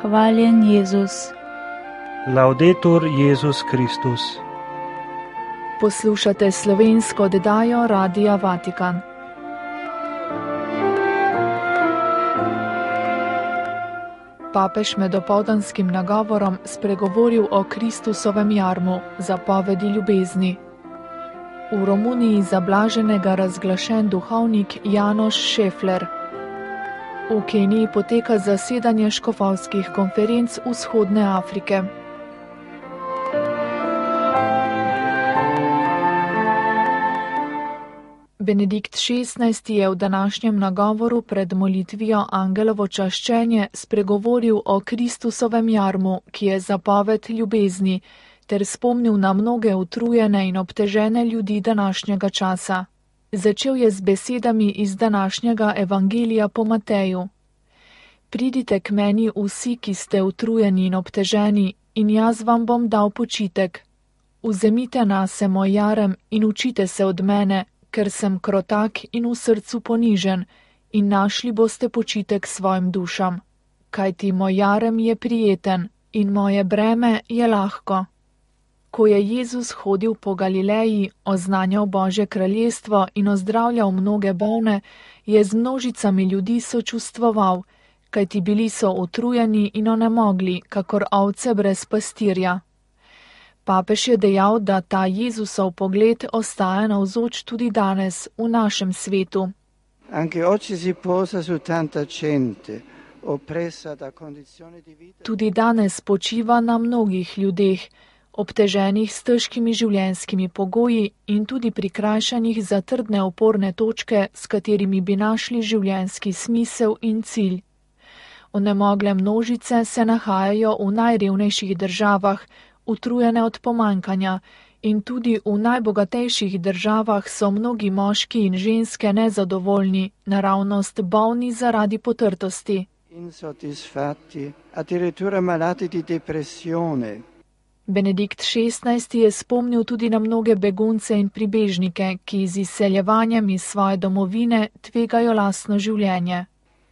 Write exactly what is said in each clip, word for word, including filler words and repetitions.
Hvaljen Jezus. Laudetur Jezus Kristus. Poslušate slovensko oddajo Radia Vatikan. Papež med dopoldanskim nagovorom spregovoril o Kristusovem jarmu, zapovedi ljubezni. V Romuniji za blaženega razglašen duhovnik Janoš Šefler. V Keniji poteka zasedanje škofovskih konferenc Vzhodne Afrike. Benedikt šestnajsti je v današnjem nagovoru pred molitvijo Angelovo čaščenje spregovoril o Kristusovem jarmu, ki je zapoved ljubezni, ter spomnil na mnoge utrujene in obtežene ljudi današnjega časa. Začel je z besedami iz današnjega evangelija po Mateju. Pridite k meni vsi, ki ste utrujeni in obteženi, in jaz vam bom dal počitek. Vzemite nase moj jarem in učite se od mene, ker sem krotak in v srcu ponižen, in našli boste počitek svojim dušam. Kajti moj jarem je prijeten in moje breme je lahko. Ko je Jezus hodil po Galileji, oznanjal Božje kraljestvo in ozdravljal mnoge bolne, je z množicami ljudi sočustvoval, kajti bili so utrujeni in onemogli, kakor ovce brez pastirja. Papež je dejal, da ta Jezusov pogled ostaja navzoč tudi danes v našem svetu. Tudi danes počiva na mnogih ljudeh, obteženih s težkimi življenjskimi pogoji in tudi prikrajšanih za trdne oporne točke, s katerimi bi našli življenjski smisel in cilj. Onemogle množice se nahajajo v najrevnejših državah, utrujene od pomankanja, in tudi v najbogatejših državah so mnogi moški in ženske nezadovoljni, naravnost bolni zaradi potrtosti. Benedikt šestnajsti je spomnil tudi na mnoge begunce in pribežnike, ki z izseljevanjem iz svoje domovine tvegajo lastno življenje.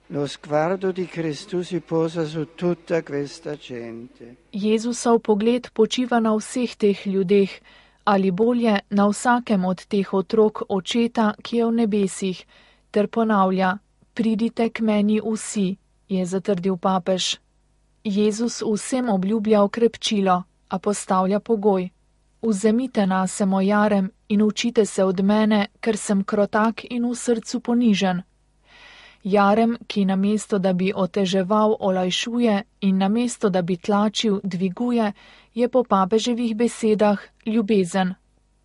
Jezusov pogled počiva na vseh teh ljudeh, ali bolje na vsakem od teh otrok očeta, ki je v nebesih, ter ponavlja: pridite k meni vsi, je zatrdil papež. Jezus vsem obljublja okrepčilo, a postavlja pogoj: vzemite nase moj jarem in učite se od mene, ker sem krotak in v srcu ponižen. Jarem, ki namesto da bi oteževal, olajšuje, in namesto da bi tlačil, dviguje, je po papeževih besedah ljubezen.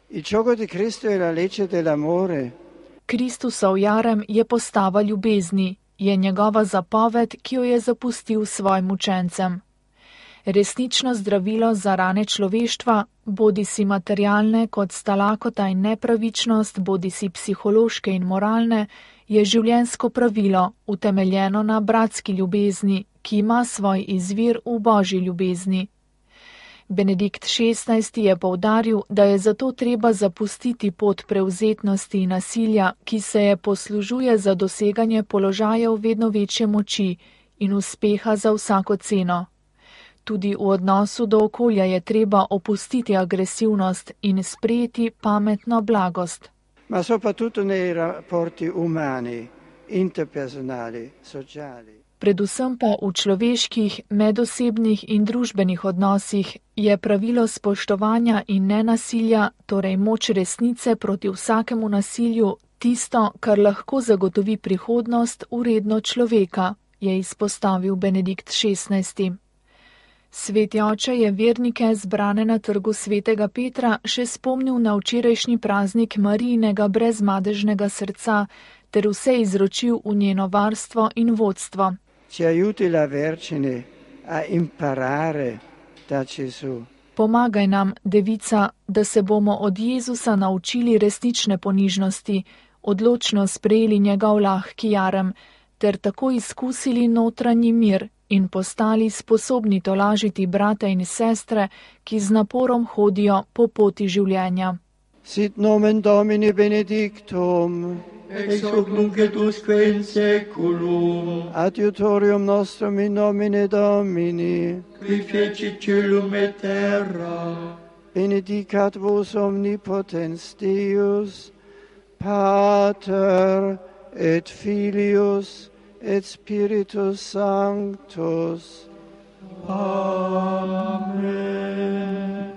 Kristusov jarem je postava ljubezni, je njegova zapoved, ki jo je zapustil svojim učencem. Resnično zdravilo za rane človeštva, bodi si materialne kot sta lakota in nepravičnost, bodi si psihološke in moralne, je življenjsko pravilo, utemeljeno na bratski ljubezni, ki ima svoj izvir v Božji ljubezni. Benedikt šestnajsti je poudaril, da je zato treba zapustiti pot prevzetnosti in nasilja, ki se je poslužuje za doseganje položajev vedno večje moči in uspeha za vsako ceno. Tudi v odnosu do okolja je treba opustiti agresivnost in sprejeti pametno blagost. Ma soprattutto nei rapporti umani, interpersonali, sociali. Predvsem pa v človeških, medosebnih in družbenih odnosih je pravilo spoštovanja in nenasilja, torej moč resnice proti vsakemu nasilju, tisto, kar lahko zagotovi prihodnost uredno človeka, je izpostavil Benedikt šestnajsti. Sveti oče je vernike zbrane na trgu svetega Petra še spomnil na včerajšnji praznik Marijinega brezmadežnega srca ter vse izročil v njeno varstvo in vodstvo. Pomagaj nam, devica, da se bomo od Jezusa naučili resnične ponižnosti, odločno sprejeli njegov lahki jarem, ter tako izkusili notranji mir in postali sposobni tolažiti brate in sestre, ki z naporom hodijo po poti življenja. Sit nomen Domini benedictum, ex hoc nunc et usque in saeculum, adiutorium nostrum in nomine Domini, qui fecit caelum et terra. benedicat vos omnipotens Deus, Pater et Filius et Spiritus Sanctus. Amen.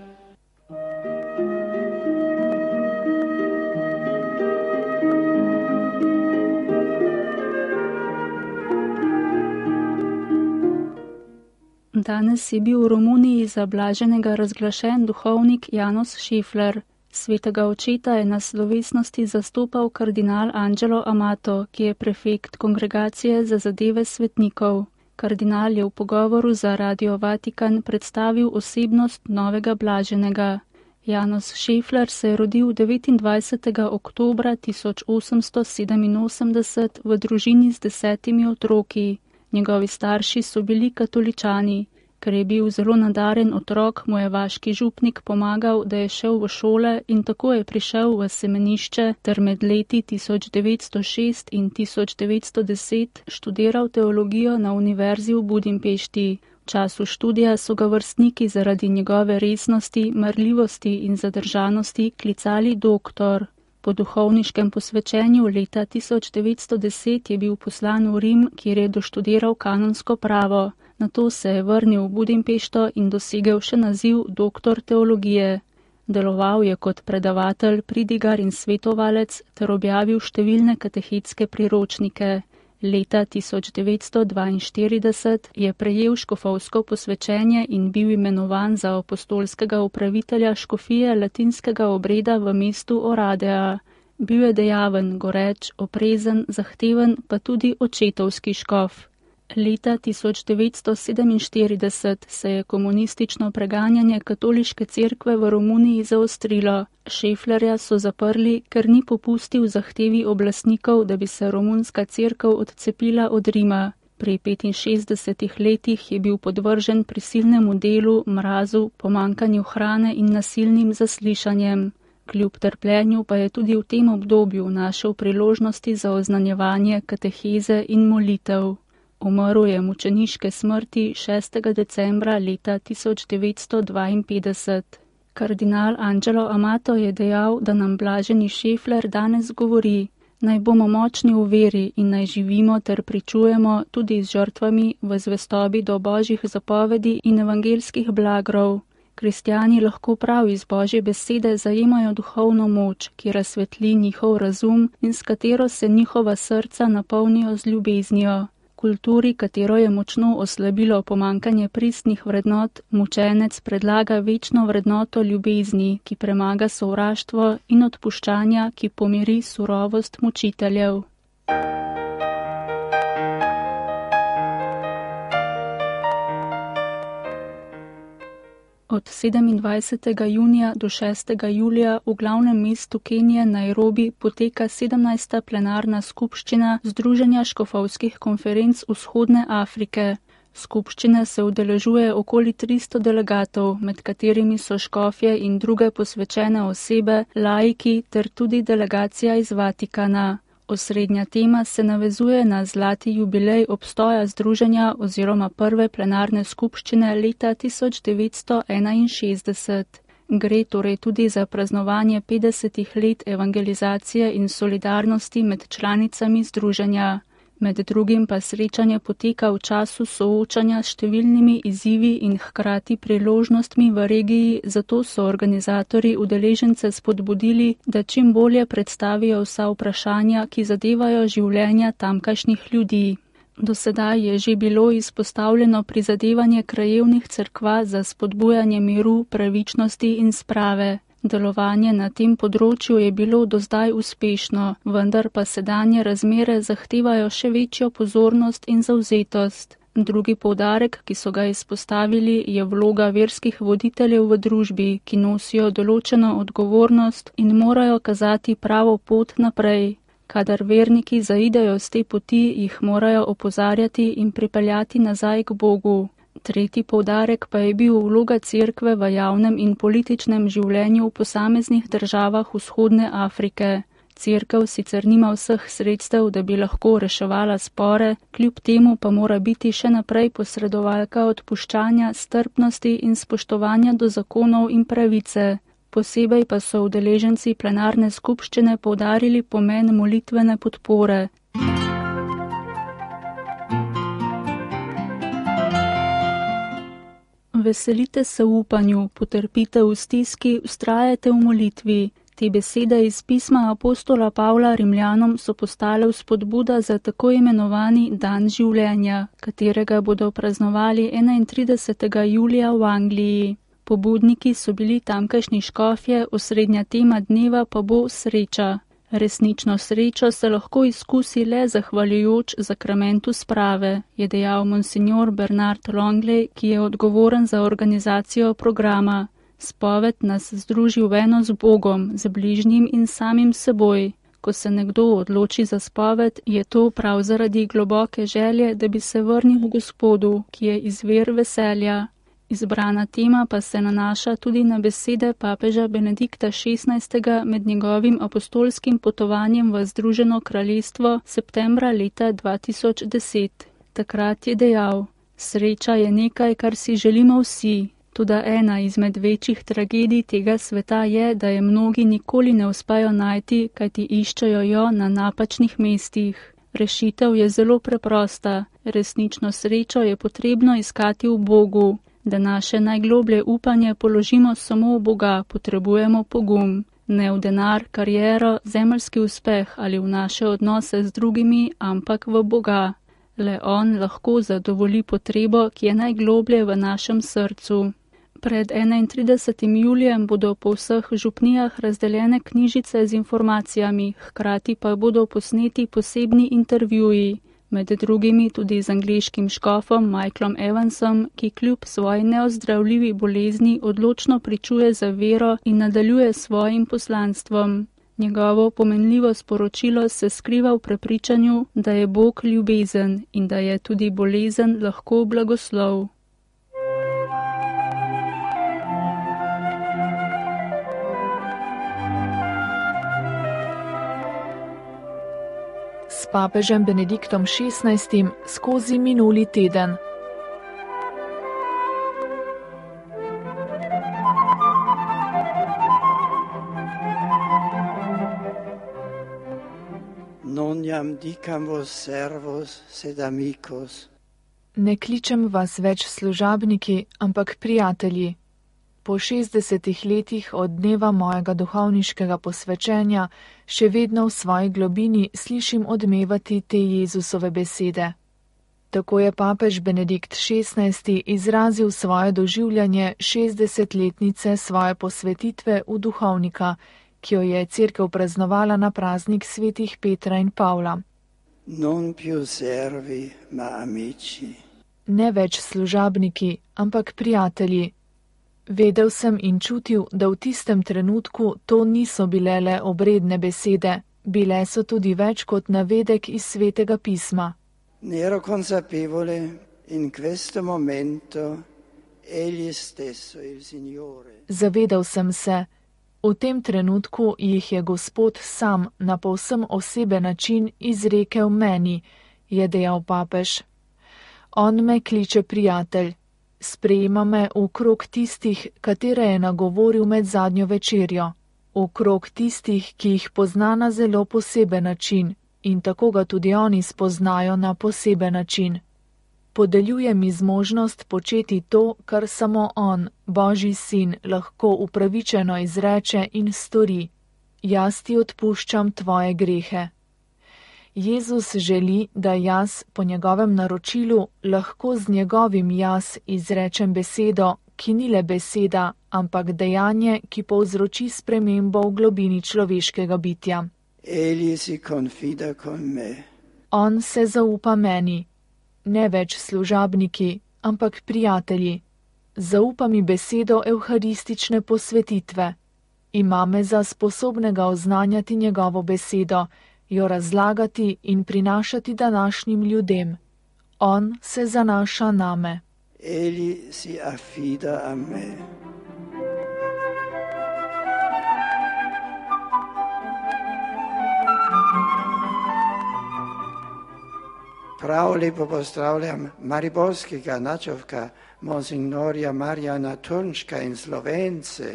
Danes je bil v Romuniji za blaženega razglašen duhovnik János Šefler. Svetega očeta je na slovesnosti zastopal kardinal Angelo Amato, ki je prefekt Kongregacije za zadeve svetnikov. Kardinal je v pogovoru za Radio Vatikan predstavil osebnost novega blaženega. János Šefler se je rodil devetindvajsetega oktobra tisoč osemsto sedeminosemdeset v družini z desetimi otroki. Njegovi starši so bili katoličani. Ker je bil zelo nadaren otrok, mu je vaški župnik pomagal, da je šel v šole in tako je prišel v semenišče ter med leti tisoč devetsto šest in tisoč devetsto deset študiral teologijo na univerzi v Budimpešti. V času študija so ga vrstniki zaradi njegove resnosti, marljivosti in zadržanosti klicali doktor. Po duhovniškem posvečenju leta tisoč devetsto deset je bil poslan v Rim, kjer je doštudiral kanonsko pravo. Nato se je vrnil v Budimpešto in dosegel še naziv doktor teologije. Deloval je kot predavatelj, pridigar in svetovalec ter objavil številne katehetske priročnike. Leta tisoč devetsto dvainštirideset je prejel škofovsko posvečenje in bil imenovan za apostolskega upravitelja škofije latinskega obreda v mestu Oradea. Bil je dejaven, goreč, oprezen, zahteven, pa tudi očetovski škof. Leta tisoč devetsto sedeminštirideset se je komunistično preganjanje katoliške cerkve v Romuniji zaostrilo. Šeflerja so zaprli, ker ni popustil zahtevi oblastnikov, da bi se romunska cerkev odcepila od Rima. Pri petinšestdesetih letih je bil podvržen prisilnemu delu, mrazu, pomankanju hrane in nasilnim zaslišanjem. Kljub trpljenju pa je tudi v tem obdobju našel priložnosti za oznanjevanje, kateheze in molitev. Umrl je mučeniške smrti šestega decembra leta tisoč devetsto dvainpetdeset. Kardinal Angelo Amato je dejal, da nam blaženi Šefler danes govori: naj bomo močni v veri in naj živimo ter pričujemo tudi z žrtvami v zvestobi do božjih zapovedi in evangelskih blagrov. Kristjani lahko prav iz božje besede zajemajo duhovno moč, ki razsvetli njihov razum in s katero se njihova srca napolnijo z ljubeznijo. Kulturi, katero je močno oslabilo pomankanje pristnih vrednot, mučenec predlaga večno vrednoto ljubezni, ki premaga sovraštvo, in odpuščanja, ki pomiri surovost mučiteljev. Od sedemindvajsetega junija do šestega julija v glavnem mestu Kenije Nairobi poteka sedemnajsta plenarna skupščina Združenja škofovskih konferenc Vzhodne Afrike. Skupščine se udeležuje okoli tristo delegatov, med katerimi so škofje in druge posvečene osebe, laiki ter tudi delegacija iz Vatikana. Osrednja tema se navezuje na zlati jubilej obstoja združenja oziroma prve plenarne skupščine leta tisoč devetsto enainšestdeset. Gre torej tudi za praznovanje petdesetih let evangelizacije in solidarnosti med članicami združenja. Med drugim pa srečanje poteka v času soočanja s številnimi izzivi in hkrati priložnostmi v regiji, zato so organizatorji udeležence spodbudili, da čim bolje predstavijo vsa vprašanja, ki zadevajo življenja tamkajšnjih ljudi. Do sedaj je že bilo izpostavljeno prizadevanje krajevnih cerkva za spodbujanje miru, pravičnosti in sprave. Delovanje na tem področju je bilo do zdaj uspešno, vendar pa sedanje razmere zahtevajo še večjo pozornost in zavzetost. Drugi poudarek, ki so ga izpostavili, je vloga verskih voditeljev v družbi, ki nosijo določeno odgovornost in morajo kazati pravo pot naprej. Kadar verniki zaidejo z te poti, jih morajo opozarjati in pripeljati nazaj k Bogu. Tretji poudarek pa je bil vloga cerkve v javnem in političnem življenju v posameznih državah vzhodne Afrike. Cerkev sicer nima vseh sredstev, da bi lahko reševala spore, kljub temu pa mora biti še naprej posredovalka odpuščanja, strpnosti in spoštovanja do zakonov in pravice. Posebej pa so udeleženci plenarne skupščine poudarili pomen molitvene podpore. Veselite se v upanju, potrpite v stiski, vztrajajte v molitvi. Te besede iz pisma apostola Pavla Rimljanom so postale vzpodbuda za tako imenovani dan življenja, katerega bodo praznovali enaintridesetega julija v Angliji. Pobudniki so bili tamkajšnji škofje, osrednja tema dneva pa bo sreča. Resnično srečo se lahko izkusi le zahvaljujoč zakramentu sprave, je dejal monsignor Bernard Longley, ki je odgovoren za organizacijo programa. Spoved nas združi v eno z Bogom, z bližnjim in samim seboj. Ko se nekdo odloči za spoved, je to prav zaradi globoke želje, da bi se vrnil Gospodu, ki je izvir veselja. Izbrana tema pa se nanaša tudi na besede papeža Benedikta šestnajstega med njegovim apostolskim potovanjem v Združeno kraljestvo septembra leta dva tisoč deset. Takrat je dejal: Sreča je nekaj, kar si želimo vsi. Toda ena izmed večjih tragedij tega sveta je, da je mnogi nikoli ne uspejo najti, kajti iščejo jo na napačnih mestih. Rešitev je zelo preprosta. Resnično srečo je potrebno iskati v Bogu. Da naše najgloblje upanje položimo samo v Boga, potrebujemo pogum. Ne v denar, kariero, zemeljski uspeh ali v naše odnose z drugimi, ampak v Boga. Le On lahko zadovolji potrebo, ki je najgloblje v našem srcu. Pred enaintridesetim julijem bodo po vseh župnijah razdeljene knjižice z informacijami, hkrati pa bodo posneti posebni intervjuji, med drugimi tudi z angleškim škofom Michaelom Evansom, ki kljub svoji neozdravljivi bolezni odločno pričuje za vero in nadaljuje svojim poslanstvom. Njegovo pomenljivo sporočilo se skriva v prepričanju, da je Bog ljubezen in da je tudi bolezen lahko blagoslov. S papežem Benediktom šestnajstim skozi minuli teden. Non jam dicam vos servos, sed amicos. Ne kličem vas več služabniki, ampak prijatelji. Po šestdesetih letih od dneva mojega duhovniškega posvečenja še vedno v svoji globini slišim odmevati te Jezusove besede. Tako je papež Benedikt šestnajsti izrazil svoje doživljanje šestdesetletnice svoje posvetitve v duhovnika, ki jo je cerkev praznovala na praznik svetih Petra in Pavla. Non più servi, ma amici. Ne več služabniki, ampak prijatelji. Vedel sem in čutil, da v tistem trenutku to niso bile le obredne besede, bile so tudi več kot navedek iz svetega pisma. Ne ero consapevole in questo momento egli stesso il Signore. Zavedal sem se, v tem trenutku jih je Gospod sam na povsem oseben način izrekel meni, je dejal papež. On me kliče prijatelj. Sprejema me v krog tistih, katere je nagovoril med zadnjo večerjo, v krog tistih, ki jih pozna na zelo poseben način in tako ga tudi oni spoznajo na poseben način. Podeljuje mi zmožnost početi to, kar samo on, Božji sin, lahko upravičeno izreče in stori. Jaz ti odpuščam tvoje grehe. Jezus želi, da jaz po njegovem naročilu lahko z njegovim jaz izrečem besedo, ki ni le beseda, ampak dejanje, ki povzroči spremembo v globini človeškega bitja. Egli si confida con me. On se zaupa meni. Ne več služabniki, ampak prijatelji. Zaupa mi besedo evharistične posvetitve. Ima me za sposobnega oznanjati njegovo besedo, jo razlagati in prinašati današnjim ljudem. On se zanaša name. egli si affida a me. Prav lepo pozdravljam mariborskega načovka monsignorja Marjana Turnška in Slovence,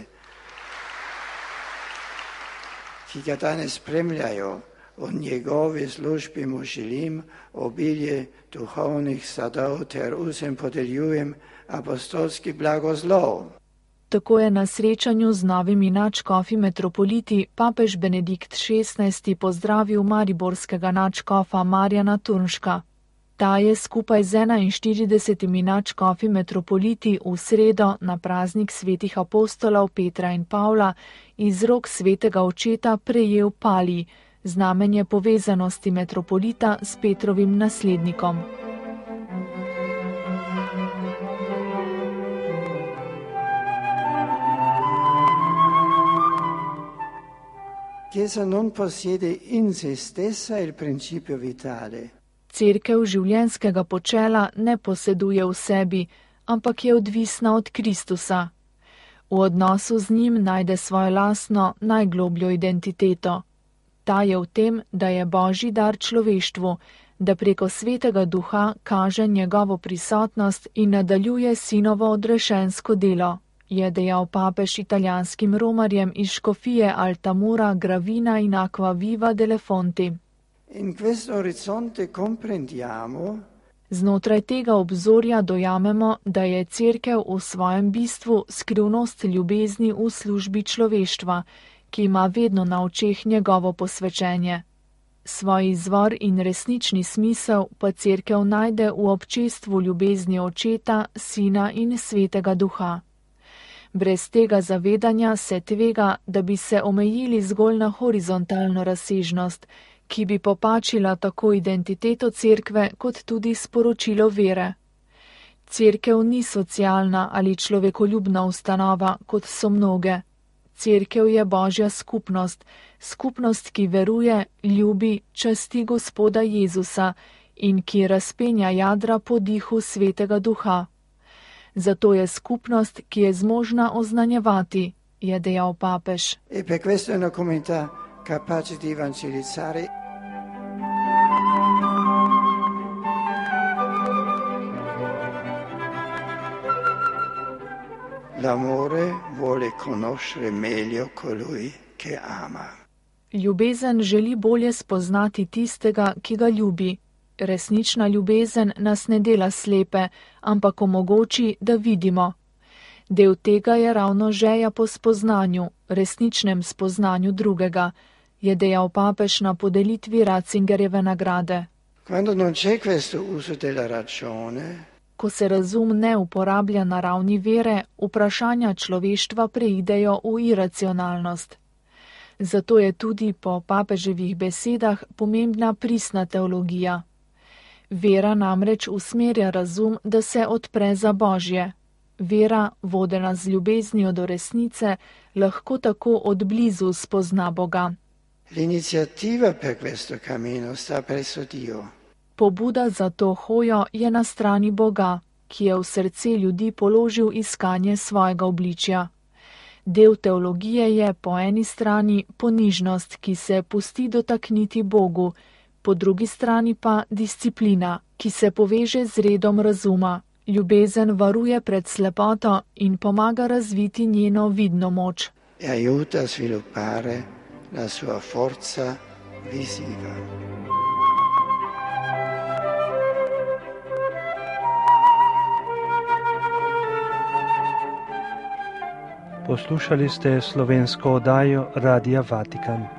ki ga danes spremljajo. V njegovi službi mu želim obilje duhovnih sadov ter vsem podeljujem apostolski blagoslov. Tako je na srečanju z novimi nadškofi metropoliti papež Benedikt šestnajsti pozdravil mariborskega nadškofa Marjana Turnška. Ta je skupaj z enainštiridesetimi nadškofi metropoliti v sredo na praznik svetih apostolov Petra in Pavla iz rok svetega očeta prejel palij, znamenje povezanosti metropolita s Petrovim naslednikom. Chiesa non possiede in se stessa il principio vitale. Cerkev življenjskega počela ne poseduje v sebi, ampak je odvisna od Kristusa. V odnosu z njim najde svojo lastno, najglobljo identiteto. Ta je v tem, da je Božji dar človeštvu, da preko svetega duha kaže njegovo prisotnost in nadaljuje sinovo odrešensko delo, je dejal papež italijanskim romarjem iz škofije Altamura, Gravina in Acquaviva delle Fonti. In questo orizzonte comprendiamo, znotraj tega obzorja dojamemo, da je cerkev v svojem bistvu skrivnost ljubezni v službi človeštva, ki ima vedno na očeh njegovo posvečenje. Svoj izvor in resnični smisel pa cerkev najde v občestvu ljubezni očeta, sina in svetega duha. Brez tega zavedanja se tvega, da bi se omejili zgolj na horizontalno razsežnost, ki bi popačila tako identiteto cerkve kot tudi sporočilo vere. Cerkev ni socialna ali človekoljubna ustanova, kot so mnoge. Cerkev je Božja skupnost, skupnost, ki veruje, ljubi, časti Gospoda Jezusa in ki razpenja jadra po dihu svetega duha. Zato je skupnost, ki je zmožna oznanjevati, je dejal papež. E per questo è una comunità capace di evangelizzare. L'amore vuole conoscere meglio colui che ama. Ljubezen želi bolje spoznati tistega, ki ga ljubi. Resnična ljubezen nas ne dela slepe, ampak omogoči, da vidimo. Del tega je ravno želja po spoznanju, resničnem spoznanju drugega, je dejal papež na podelitvi Ratzingerjeve nagrade. Quando non c'è questo uso della ragione, ko se razum ne uporablja na ravni vere, vprašanja človeštva preidejo v iracionalnost. Zato je tudi po papeževih besedah pomembna pristna teologija. Vera namreč usmerja razum, da se odpre za Božje. Vera, vodena z ljubeznijo do resnice, lahko tako od blizu spozna Boga. L'iniziativa per questo cammino sta presso Dio. Pobuda za to hojo je na strani Boga, ki je v srce ljudi položil iskanje svojega obličja. Del teologije je po eni strani ponižnost, ki se pusti dotakniti Bogu, po drugi strani pa disciplina, ki se poveže z redom razuma. Ljubezen varuje pred slepoto in pomaga razviti njeno vidno moč. E aiuta a sviluppare la sua forza visiva. Poslušali ste slovensko oddajo Radia Vatikan.